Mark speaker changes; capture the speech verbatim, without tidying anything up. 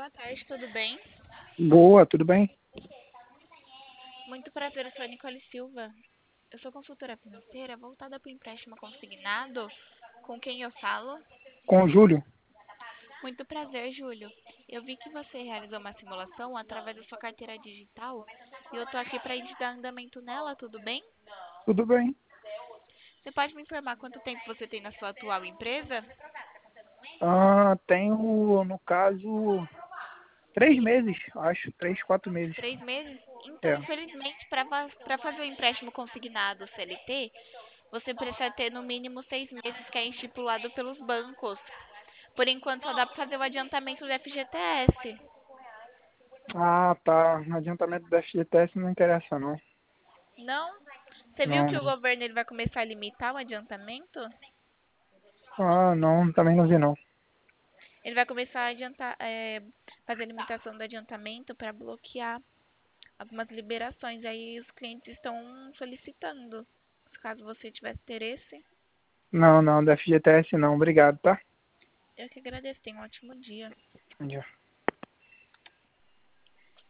Speaker 1: boa tarde, tudo bem?
Speaker 2: Boa, tudo bem?
Speaker 1: Muito prazer, eu sou a Nicole Silva. Eu sou consultora financeira voltada para o empréstimo consignado. Com quem eu falo?
Speaker 2: Com o Júlio?
Speaker 1: Muito prazer, Júlio. Eu vi que você realizou uma simulação através da sua carteira digital e eu tô aqui para te dar andamento nela, tudo bem?
Speaker 2: Tudo bem.
Speaker 1: Você pode me informar quanto tempo você tem na sua atual empresa?
Speaker 2: Ah, tenho, no caso, três meses, acho. Três, quatro meses.
Speaker 1: Três meses? Então,
Speaker 2: É.
Speaker 1: infelizmente, para fazer o empréstimo consignado C L T, você precisa ter no mínimo seis meses que é estipulado pelos bancos. Por enquanto só dá para fazer o adiantamento do F G T S.
Speaker 2: Ah, tá. Adiantamento do F G T S não interessa, não.
Speaker 1: Não? Você viu
Speaker 2: Não.
Speaker 1: que o governo ele vai começar a limitar o adiantamento?
Speaker 2: Ah, não, também não vi, não.
Speaker 1: Ele vai começar a adiantar, é, fazer limitação do adiantamento para bloquear algumas liberações. Aí os clientes estão solicitando. Caso você tivesse interesse,
Speaker 2: Não, não, do F G T S não. Obrigado, tá?
Speaker 1: eu que agradeço. Tenha um ótimo dia.
Speaker 2: Já.